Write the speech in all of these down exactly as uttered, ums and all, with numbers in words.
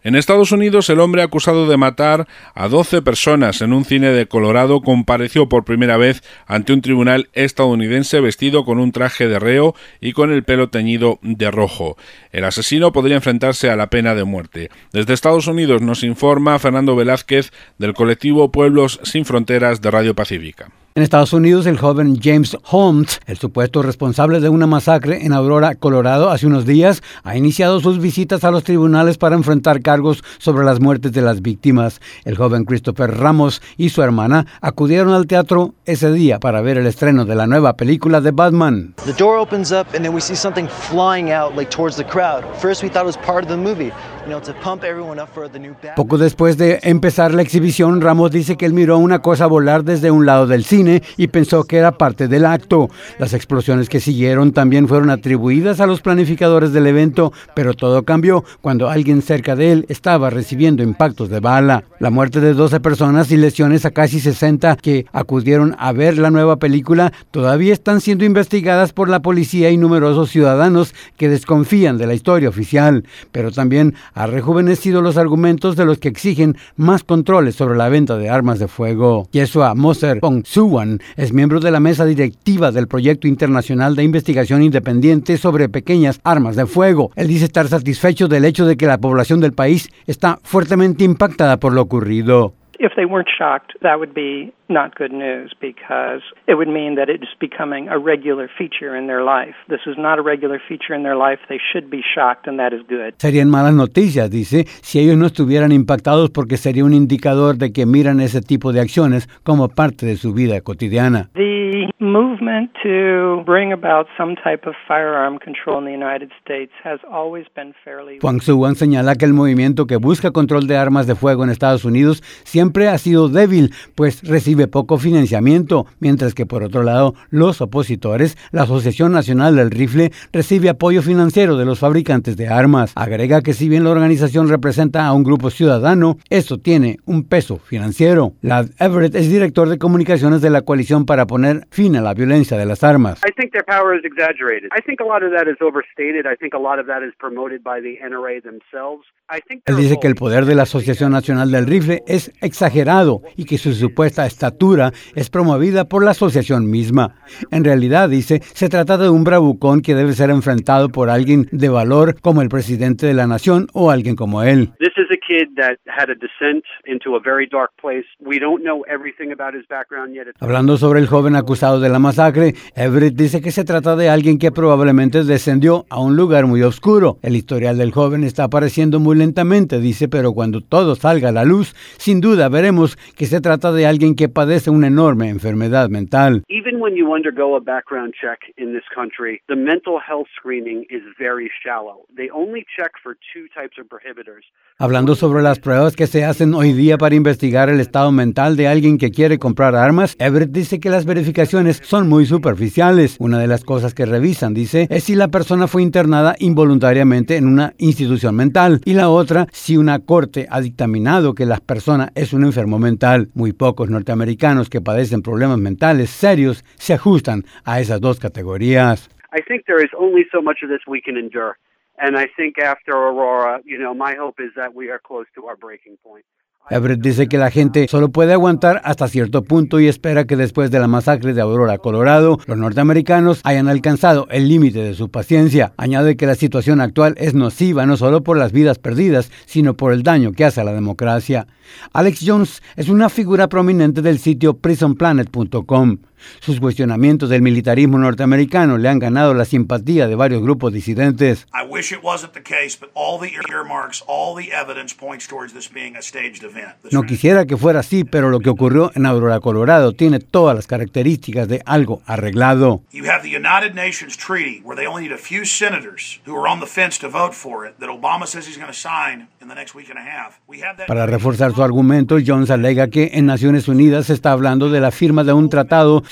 En Estados Unidos, el hombre acusado de matar a doce personas en un cine de Colorado compareció por primera vez ante un tribunal estadounidense vestido con un traje de reo y con el pelo teñido de rojo. El asesino podría enfrentarse a la pena de muerte. Desde Estados Unidos nos informa Fernando Velázquez del colectivo Pueblos Sin Fronteras de Radio Pacífica. En Estados Unidos, el joven James Holmes, el supuesto responsable de una masacre en Aurora, Colorado, hace unos días, ha iniciado sus visitas a los tribunales para enfrentar cargos sobre las muertes de las víctimas. El joven Christopher Ramos y su hermana acudieron al teatro ese día para ver el estreno de la nueva película de Batman. The door opens up and then we see something flying out like towards the crowd. First we thought it was part of the movie. You know, to pump everyone up for the new Batman. Poco después de empezar la exhibición, Ramos dice que él miró una cosa volar desde un lado del cine y pensó que era parte del acto. Las explosiones que siguieron también fueron atribuidas a los planificadores del evento, pero todo cambió cuando alguien cerca de él estaba recibiendo impactos de bala. La muerte de doce personas y lesiones a casi sesenta que acudieron a ver la nueva película todavía están siendo investigadas por la policía y numerosos ciudadanos que desconfían de la historia oficial, pero también ha rejuvenecido los argumentos de los que exigen más controles sobre la venta de armas de fuego. Yeshua Moser Pong-Suwan es miembro de la mesa directiva del Proyecto Internacional de Investigación Independiente sobre Pequeñas Armas de Fuego. Él dice estar satisfecho del hecho de que la población del país está fuertemente impactada por lo ocurrido. If they weren't shocked, that would be not good news because it would mean that it is becoming a regular feature in their life. This is not a regular feature in their life. They should be shocked and that is good. Serían malas noticias, dice, si ellos no estuvieran impactados porque sería un indicador de que miran ese tipo de acciones como parte de su vida cotidiana. The movement to bring about some type of firearm control in the United States has always been fairly... Huang Zuan señala que el movimiento que busca control de armas de fuego en Estados Unidos siempre ha sido débil, pues recibe poco financiamiento, mientras que por otro lado, los opositores, la Asociación Nacional del Rifle, recibe apoyo financiero de los fabricantes de armas. Agrega que si bien la organización representa a un grupo ciudadano, eso tiene un peso financiero. Ladd Everett es director de comunicaciones de la coalición para poner fin a la violencia de las armas. I think their power is exaggerated. I think a lot of that is overstated. I think a lot of that is promoted by the N R A themselves. I think Él dice que el poder de la Asociación Nacional del Rifle es exagerado y que su supuesta estatura es promovida por la asociación misma. En realidad, dice, se trata de un bravucón que debe ser enfrentado por alguien de valor como el presidente de la nación o alguien como él. This is a kid that had a descent into a very dark place. We don't know everything about his background yet. Hablando sobre el joven acusado de la masacre, Everett dice que se trata de alguien que probablemente descendió a un lugar muy oscuro. El historial del joven está apareciendo muy lentamente, dice, pero cuando todo salga a la luz, sin duda veremos que se trata de alguien que padece una enorme enfermedad mental. Even when you undergo a background check in this country, the mental health screening is very shallow. They only check for two types of prohibitors. Hablando sobre las pruebas que se hacen hoy día para investigar el estado mental de alguien que quiere comprar armas, Everett dice que las verificaciones son muy superficiales. Una de las cosas que revisan, dice, es si la persona fue internada involuntariamente en una institución mental y la otra, si una corte ha dictaminado que la persona es un enfermo mental. Muy pocos norteamericanos que padecen problemas mentales serios se ajustan a esas dos categorías. I think there is only so much of this we can endure. And I think after Aurora, you know, my hope is that we are close to our breaking point. Everett dice que la gente solo puede aguantar hasta cierto punto y espera que después de la masacre de Aurora, Colorado, los norteamericanos hayan alcanzado el límite de su paciencia. Añade que la situación actual es nociva no solo por las vidas perdidas, sino por el daño que hace a la democracia. Alex Jones es una figura prominente del sitio prison planet punto com. Sus cuestionamientos del militarismo norteamericano le han ganado la simpatía de varios grupos disidentes. I wish it wasn't the case, but all the earmarks, all the evidence points towards this being a staged event. No quisiera que fuera así, pero lo que ocurrió en Aurora, Colorado, tiene todas las características de algo arreglado. You have the United Nations Treaty, where they only need a few senators who are on the fence to vote for it, that Obama says he's going to sign in the next week and a half. We have that... Para reforzar su argumento, Jones alega que en Naciones Unidas se está hablando de la firma de un tratado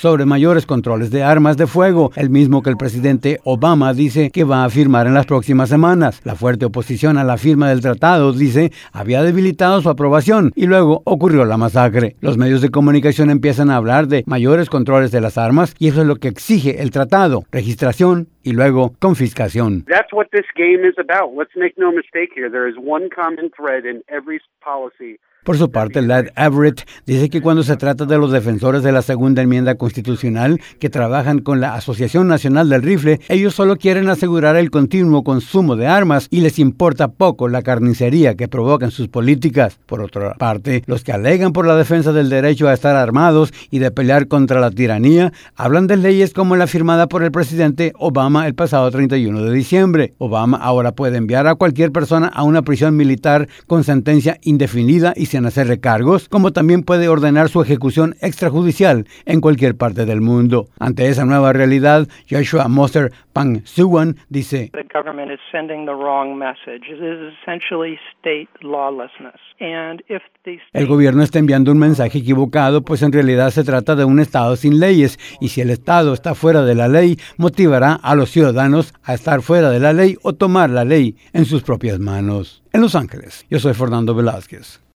sobre mayores controles de armas de fuego, el mismo que el presidente Obama dice que va a firmar en las próximas semanas. La fuerte oposición a la firma del tratado, dice, había debilitado su aprobación y luego ocurrió la masacre. Los medios de comunicación empiezan a hablar de mayores controles de las armas y eso es lo que exige el tratado, registración y luego confiscación. That's what this game is about. Let's make no mistake here. There is one common thread in every policy. Por su parte, Ladd Everett dice que cuando se trata de los defensores de la segunda enmienda constitucional que trabajan con la Asociación Nacional del Rifle, ellos solo quieren asegurar el continuo consumo de armas y les importa poco la carnicería que provocan sus políticas. Por otra parte, los que alegan por la defensa del derecho a estar armados y de pelear contra la tiranía, hablan de leyes como la firmada por el presidente Obama el pasado treinta y uno de diciembre. Obama ahora puede enviar a cualquier persona a una prisión militar con sentencia indefinida y sin hacer recargos, como también puede ordenar su ejecución extrajudicial en cualquier parte del mundo. Ante esa nueva realidad, Joshua Moser Pang-Suwan dice: The government is sending the wrong message. It is essentially state lawlessness. And if the state... El gobierno está enviando un mensaje equivocado, pues en realidad se trata de un estado sin leyes, y si el estado está fuera de la ley, motivará a los ciudadanos a estar fuera de la ley o tomar la ley en sus propias manos. En Los Ángeles, yo soy Fernando Velázquez.